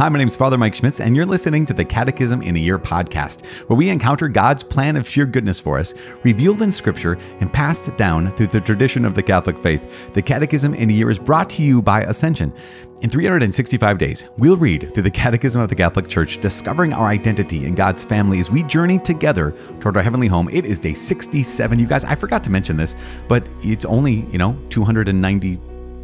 Hi, my name is Father Mike Schmitz, and you're listening to the Catechism in a Year podcast, where we encounter God's plan of sheer goodness for us, revealed in Scripture and passed down through the tradition of the Catholic faith. The Catechism in a Year is brought to you by Ascension. In 365 days, we'll read through the Catechism of the Catholic Church, discovering our identity in God's family as we journey together toward our heavenly home. It is day 67. You guys, I forgot to mention this, but it's only, 290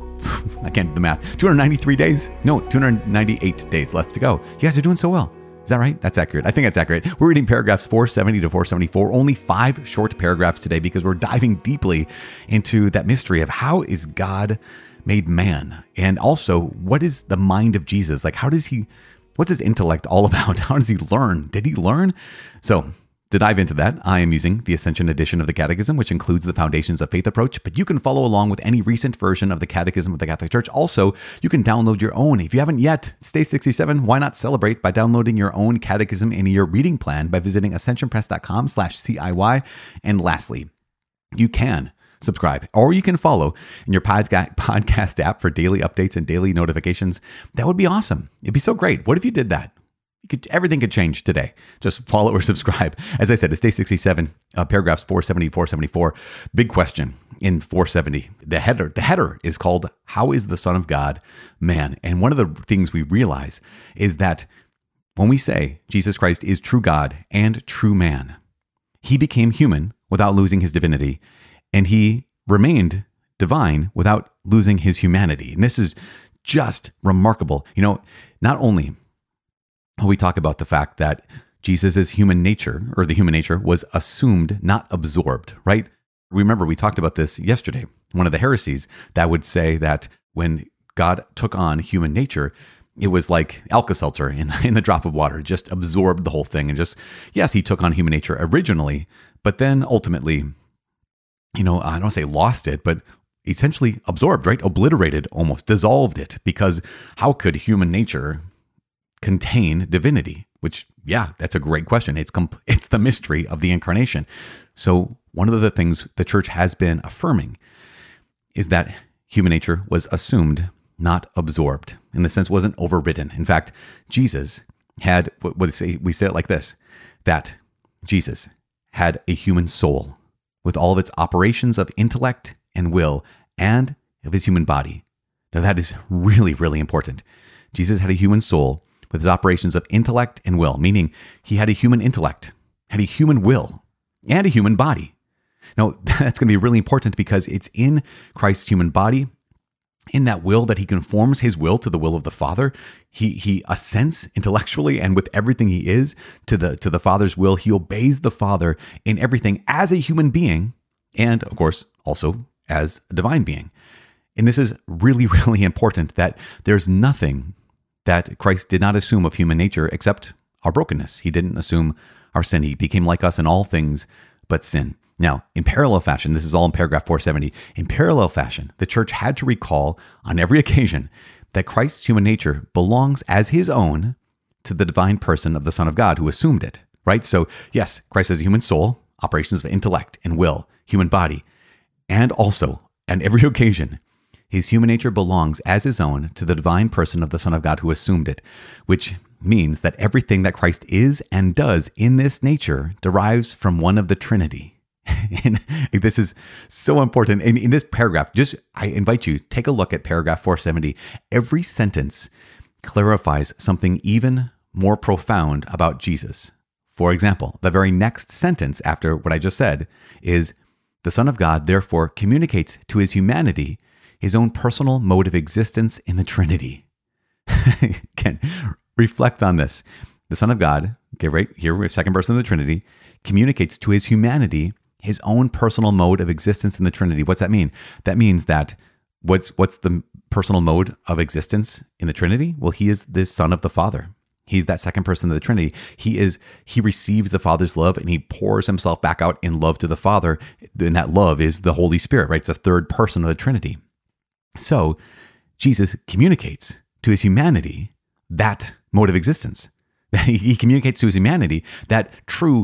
I can't do the math. 293 days? No, 298 days left to go. You guys are doing so well. Is that right? That's accurate. I think that's accurate. We're reading paragraphs 470 to 474. Only 5 short paragraphs today because we're diving deeply into that mystery of how is God made man? And also, what is the mind of Jesus? Like, what's his intellect all about? How does he learn? Did he learn? So, to dive into that, I am using the Ascension edition of the Catechism, which includes the Foundations of Faith approach, but you can follow along with any recent version of the Catechism of the Catholic Church. Also, you can download your own. If you haven't yet, it's day 67. Why not celebrate by downloading your own Catechism in a Year reading plan by visiting ascensionpress.com/CIY. And lastly, you can subscribe, or you can follow in your podcast app for daily updates and daily notifications. That would be awesome. It'd be so great. What if you did that? Everything could change today. Just follow or subscribe. As I said, it's day 67, paragraphs 470, 474. Big question in 470. The header is called, How is the Son of God Man? And one of the things we realize is that when we say Jesus Christ is true God and true man, he became human without losing his divinity, and he remained divine without losing his humanity. And this is just remarkable. Not only we talk about the fact that Jesus' human nature, or the human nature, was assumed, not absorbed, right? Remember, we talked about this yesterday. One of the heresies that would say that when God took on human nature, it was like Alka-Seltzer in the drop of water, just absorbed the whole thing. And yes, he took on human nature originally, but then ultimately, I don't want to say lost it, but essentially absorbed, right? Obliterated, almost dissolved it, because how could human nature contain divinity? Which, yeah, that's a great question. It's the mystery of the incarnation. So one of the things the church has been affirming is that human nature was assumed, not absorbed. In the sense, wasn't overridden. In fact, Jesus had, we say it like this, that Jesus had a human soul with all of its operations of intellect and will and of his human body. Now that is really, really important. Jesus had a human soul with his operations of intellect and will, meaning he had a human intellect, had a human will, and a human body. Now, that's going to be really important because it's in Christ's human body, in that will, that he conforms his will to the will of the Father. He assents intellectually and with everything he is to the Father's will. He obeys the Father in everything as a human being, and of course, also as a divine being. And this is really, really important, that there's nothing that Christ did not assume of human nature except our brokenness. He didn't assume our sin. He became like us in all things but sin. Now, in parallel fashion, this is all in paragraph 470, in parallel fashion, the church had to recall on every occasion that Christ's human nature belongs as his own to the divine person of the Son of God who assumed it, right? So yes, Christ has a human soul, operations of intellect and will, human body, and also on every occasion, his human nature belongs as his own to the divine person of the Son of God who assumed it, which means that everything that Christ is and does in this nature derives from one of the Trinity. And this is so important. And in this paragraph, I invite you, take a look at paragraph 470. Every sentence clarifies something even more profound about Jesus. For example, the very next sentence after what I just said is, the Son of God therefore communicates to his humanity his own personal mode of existence in the Trinity. Again, reflect on this. The Son of God, okay, right here, we're second person of the Trinity, communicates to his humanity his own personal mode of existence in the Trinity. What's that mean? That means that what's the personal mode of existence in the Trinity? Well, he is the Son of the Father. He's that second person of the Trinity. He receives the Father's love and he pours himself back out in love to the Father. And that love is the Holy Spirit, right? It's a third person of the Trinity. So Jesus communicates to his humanity that mode of existence. He communicates to his humanity that true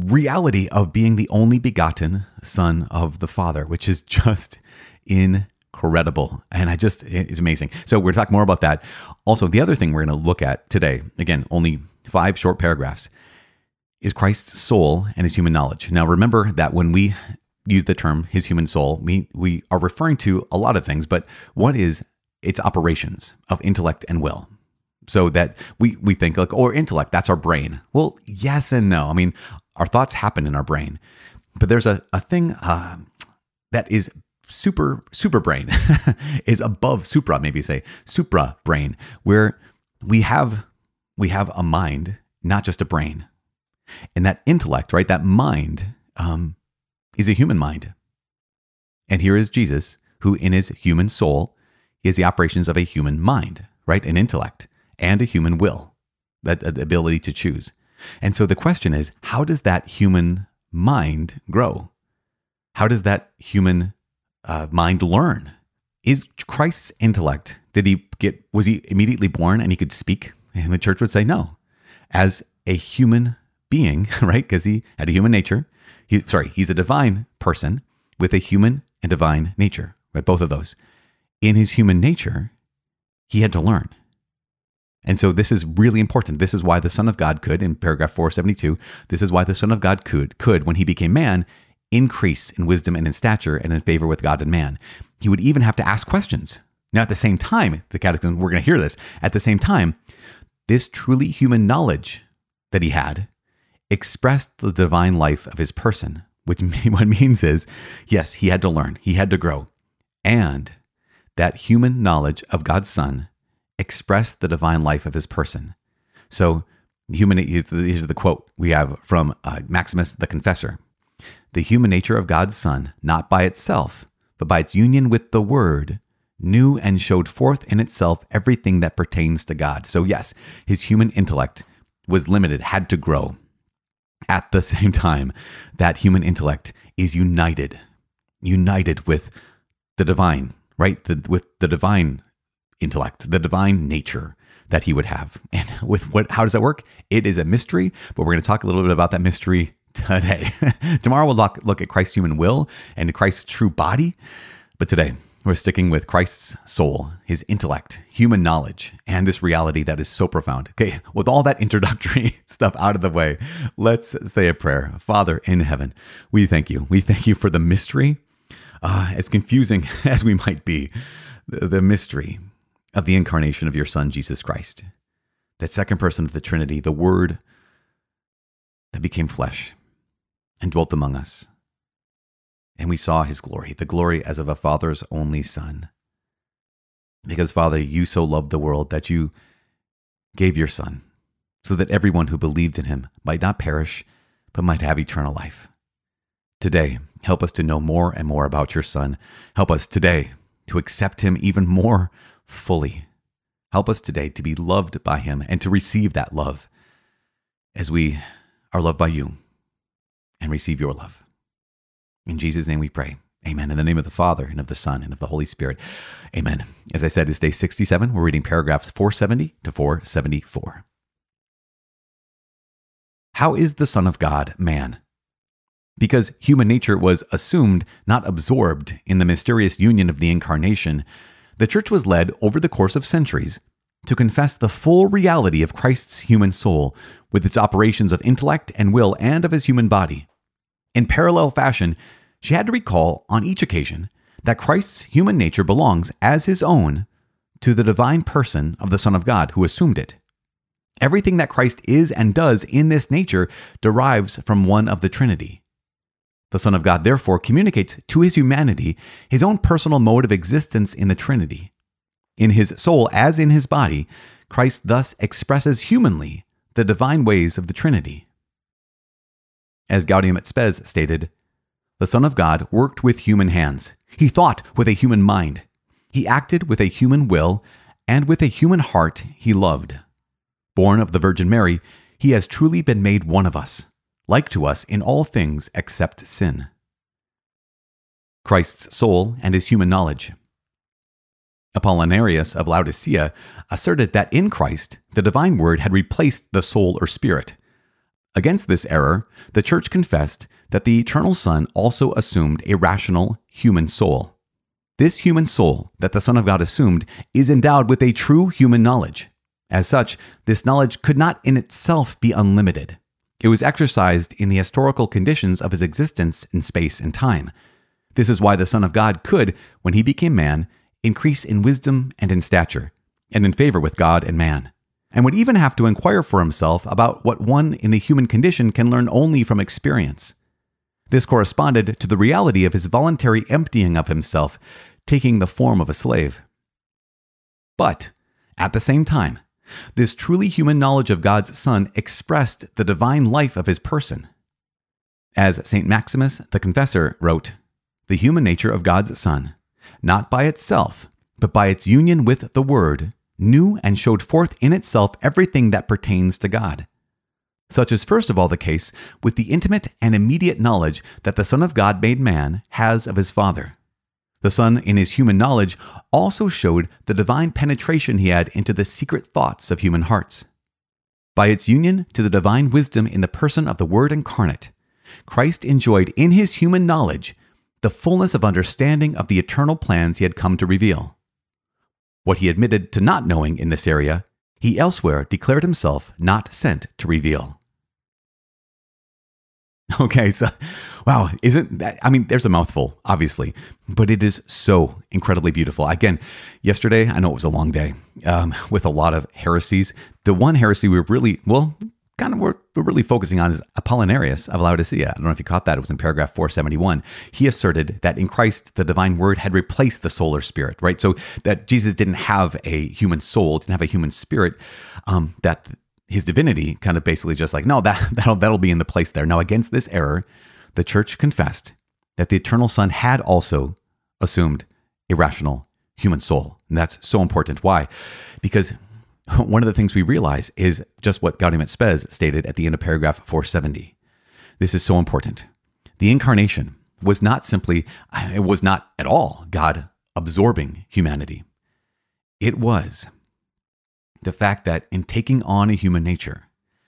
reality of being the only begotten Son of the Father, which is just incredible. incredible. And it's amazing. So we're talking more about that. Also, the other thing we're going to look at today, again, only 5 short paragraphs, is Christ's soul and his human knowledge. Now, remember that when we use the term his human soul, we are referring to a lot of things, but what is its operations of intellect and will? So that we think like, or intellect, that's our brain. Well, yes and no. I mean, our thoughts happen in our brain, but there's a thing that is super brain is above supra, maybe say supra brain, where we have a mind, not just a brain. And that intellect, right? That mind is a human mind. And here is Jesus, who in his human soul, he has the operations of a human mind, right? An intellect and a human will, that ability to choose. And so the question is, how does that human mind grow? How does that human mind learn? Is Christ's intellect, was he immediately born and he could speak? And the church would say no. As a human being, right? Because he had a human nature. He's a divine person with a human and divine nature, right? Both of those. In his human nature, he had to learn. And so this is really important. This is why the Son of God could, in paragraph 472, this is why the Son of God could, when he became man, increase in wisdom and in stature and in favor with God and man. He would even have to ask questions. Now, at the same time, the Catechism, we're going to hear this, at the same time, this truly human knowledge that he had expressed the divine life of his person, which what means is, yes, he had to learn, he had to grow, and that human knowledge of God's Son expressed the divine life of his person. So, here's the quote we have from Maximus the Confessor. The human nature of God's Son, not by itself, but by its union with the Word, knew and showed forth in itself everything that pertains to God. So yes, his human intellect was limited, had to grow. At the same time, that human intellect is united with the divine, right? With the divine intellect, the divine nature that he would have. And how does that work? It is a mystery, but we're going to talk a little bit about that mystery today. Tomorrow we'll look at Christ's human will and Christ's true body. But today we're sticking with Christ's soul, his intellect, human knowledge, and this reality that is so profound. Okay, with all that introductory stuff out of the way, let's say a prayer. Father in heaven, we thank you. We thank you for the mystery, as confusing as we might be, the mystery of the incarnation of your Son, Jesus Christ, that second person of the Trinity, the Word that became flesh and dwelt among us. And we saw his glory, the glory as of a father's only son. Because, Father, you so loved the world that you gave your Son, so that everyone who believed in him might not perish, but might have eternal life. Today, help us to know more and more about your Son. Help us today to accept him even more fully. Help us today to be loved by him and to receive that love as we are loved by you and receive your love. In Jesus' name we pray. Amen. In the name of the Father, and of the Son, and of the Holy Spirit. Amen. As I said, it's day 67. We're reading paragraphs 470 to 474. How is the Son of God man? Because human nature was assumed, not absorbed, in the mysterious union of the incarnation, the Church was led over the course of centuries to confess the full reality of Christ's human soul with its operations of intellect and will and of his human body. In parallel fashion, she had to recall on each occasion that Christ's human nature belongs as his own to the divine person of the Son of God who assumed it. Everything that Christ is and does in this nature derives from one of the Trinity. The Son of God therefore communicates to his humanity his own personal mode of existence in the Trinity. In his soul, as in his body, Christ thus expresses humanly the divine ways of the Trinity. As Gaudium et Spes stated, the Son of God worked with human hands. He thought with a human mind. He acted with a human will, and with a human heart he loved. Born of the Virgin Mary, he has truly been made one of us, like to us in all things except sin. Christ's soul and his human knowledge. Apollinarius of Laodicea asserted that in Christ, the divine word had replaced the soul or spirit. Against this error, the Church confessed that the eternal Son also assumed a rational human soul. This human soul that the Son of God assumed is endowed with a true human knowledge. As such, this knowledge could not in itself be unlimited. It was exercised in the historical conditions of his existence in space and time. This is why the Son of God could, when he became man, increase in wisdom and in stature, and in favor with God and man, and would even have to inquire for himself about what one in the human condition can learn only from experience. This corresponded to the reality of his voluntary emptying of himself, taking the form of a slave. But, at the same time, this truly human knowledge of God's Son expressed the divine life of his person. As St. Maximus the Confessor wrote, "The human nature of God's Son, not by itself, but by its union with the Word, knew and showed forth in itself everything that pertains to God." Such is first of all the case with the intimate and immediate knowledge that the Son of God made man has of his Father. The Son, in his human knowledge, also showed the divine penetration he had into the secret thoughts of human hearts. By its union to the divine wisdom in the person of the Word incarnate, Christ enjoyed in his human knowledge the fullness of understanding of the eternal plans he had come to reveal. What he admitted to not knowing in this area, he elsewhere declared himself not sent to reveal. Okay, so, wow, isn't that, there's a mouthful, obviously, but it is so incredibly beautiful. Again, yesterday, I know it was a long day, with a lot of heresies. The one heresy we're really focusing on is Apollinarius of Laodicea. I don't know if you caught that. It was in paragraph 471. He asserted that in Christ, the divine word had replaced the soul or spirit, right? So that Jesus didn't have a human soul, didn't have a human spirit, that his divinity kind of basically just like, no, that'll be in the place there. Now, against this error, the church confessed that the eternal Son had also assumed a rational human soul. And that's so important. Why? Because one of the things we realize is just what Gaudium et Spes stated at the end of paragraph 470. This is so important. The incarnation was not at all God absorbing humanity. It was the fact that in taking on a human nature,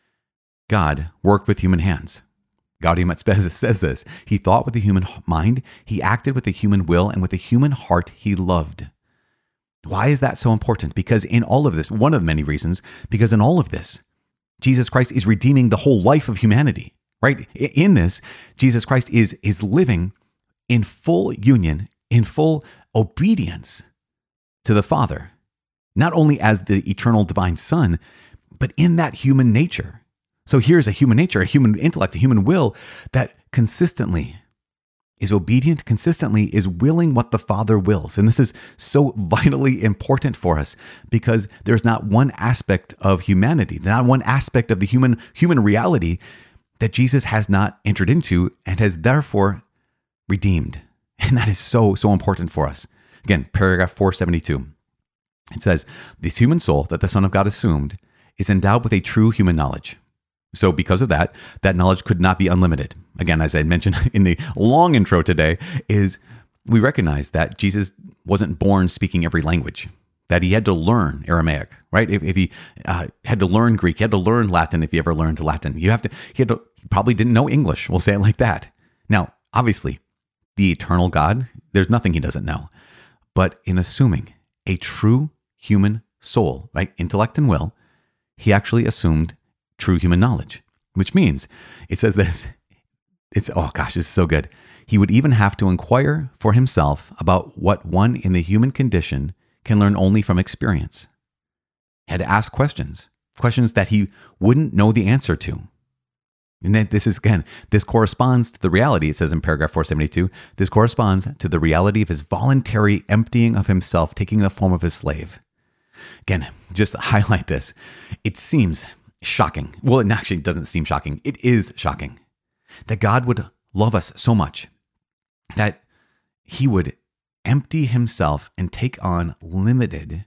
God worked with human hands. Gaudium et Spes says this. He thought with the human mind, he acted with the human will, and with the human heart he loved. Why is that so important? Because in all of this, one of many reasons, because in all of this, Jesus Christ is redeeming the whole life of humanity, right? In this, Jesus Christ is living in full union, in full obedience to the Father, not only as the eternal divine Son, but in that human nature. So here's a human nature, a human intellect, a human will that consistently is obedient, consistently is willing what the Father wills. And this is so vitally important for us because there's not one aspect of humanity, not one aspect of the human reality that Jesus has not entered into and has therefore redeemed. And that is so, so important for us. Again, paragraph 472. It says, this human soul that the Son of God assumed is endowed with a true human knowledge. So because of that knowledge could not be unlimited. Again, as I mentioned in the long intro today, is we recognize that Jesus wasn't born speaking every language, that he had to learn Aramaic, right? If he had to learn Greek, he had to learn Latin if he ever learned Latin. He probably didn't know English, we'll say it like that. Now, obviously, the eternal God, there's nothing he doesn't know. But in assuming a true human soul, right, intellect and will, he actually assumed true human knowledge, which means, it says this, oh gosh, this is so good. He would even have to inquire for himself about what one in the human condition can learn only from experience. He had to ask questions that he wouldn't know the answer to. And then this corresponds to the reality, it says in paragraph 472, this corresponds to the reality of his voluntary emptying of himself, taking the form of his slave. Again, just to highlight this, it seems shocking. Well, it actually doesn't seem shocking. It is shocking that God would love us so much that he would empty himself and take on a limited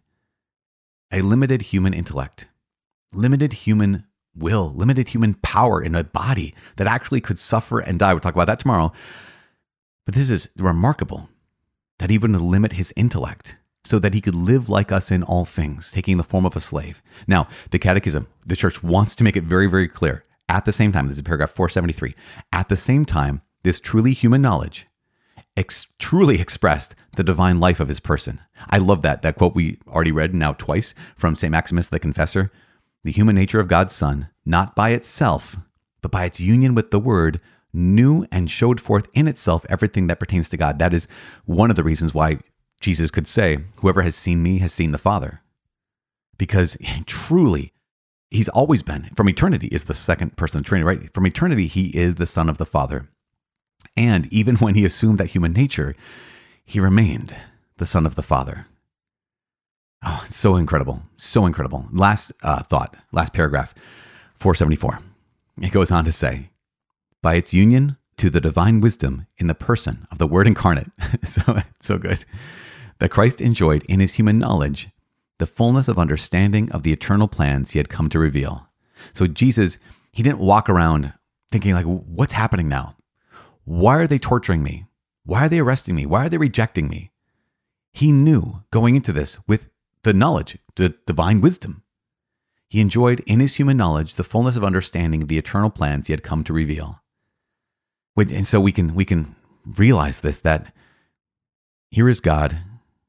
human intellect, limited human will, limited human power in a body that actually could suffer and die. We'll talk about that tomorrow. But this is remarkable that he would limit his intellect so that he could live like us in all things, taking the form of a slave. Now, the Catechism, the church wants to make it very, very clear. At the same time, this is paragraph 473, at the same time, this truly human knowledge truly expressed the divine life of his person. I love that quote we already read now twice from St. Maximus the Confessor. The human nature of God's Son, not by itself, but by its union with the Word, knew and showed forth in itself everything that pertains to God. That is one of the reasons why Jesus could say, whoever has seen me has seen the Father. Because truly, he's always been, from eternity, is the second person of the Trinity, right? From eternity, he is the Son of the Father. And even when he assumed that human nature, he remained the Son of the Father. Oh, it's so incredible. So incredible. Last thought, last paragraph, 474. It goes on to say, by its union to the divine wisdom in the person of the Word incarnate, so good, that Christ enjoyed in his human knowledge the fullness of understanding of the eternal plans he had come to reveal. So Jesus, he didn't walk around thinking like, what's happening now? Why are they torturing me? Why are they arresting me? Why are they rejecting me? He knew going into this with the knowledge, the divine wisdom. He enjoyed in his human knowledge the fullness of understanding of the eternal plans he had come to reveal. And so we can realize this, that here is God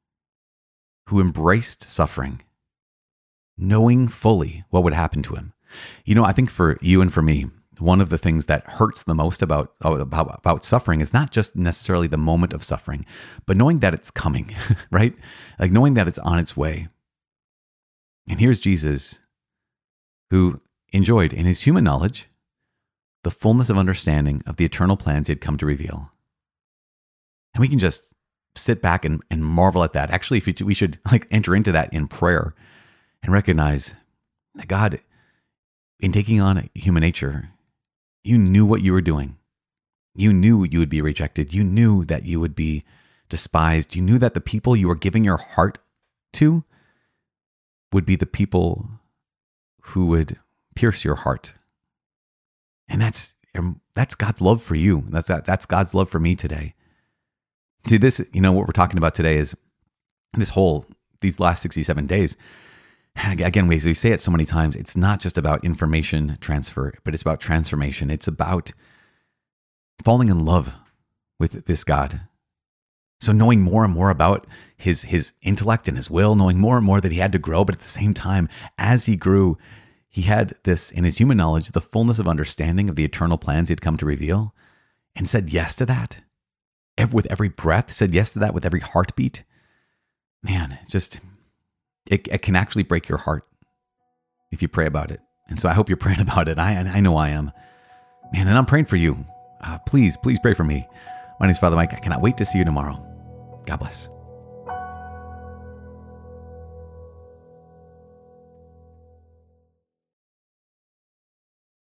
who embraced suffering, knowing fully what would happen to him. You know, I think for you and for me, one of the things that hurts the most about suffering is not just necessarily the moment of suffering, but knowing that it's coming, right? Like knowing that it's on its way. And here's Jesus, who enjoyed in his human knowledge the fullness of understanding of the eternal plans he had come to reveal. And we can just sit back and marvel at that. Actually, we should like enter into that in prayer and recognize that God, in taking on human nature, you knew what you were doing. You knew you would be rejected. You knew that you would be despised. You knew that the people you were giving your heart to would be the people who would pierce your heart. And that's God's love for you. That's God's love for me today. See, this, what we're talking about today is these last 67 days. Again, we say it so many times, it's not just about information transfer, but it's about transformation. It's about falling in love with this God. So knowing more and more about his intellect and his will, knowing more and more that he had to grow, but at the same time, as he grew, he had this in his human knowledge, the fullness of understanding of the eternal plans he had come to reveal, and said yes to that. With every breath, said yes to that with every heartbeat. Man, it can actually break your heart if you pray about it. And so I hope you're praying about it. I know I am. Man, and I'm praying for you. Please pray for me. My name is Father Mike. I cannot wait to see you tomorrow. God bless.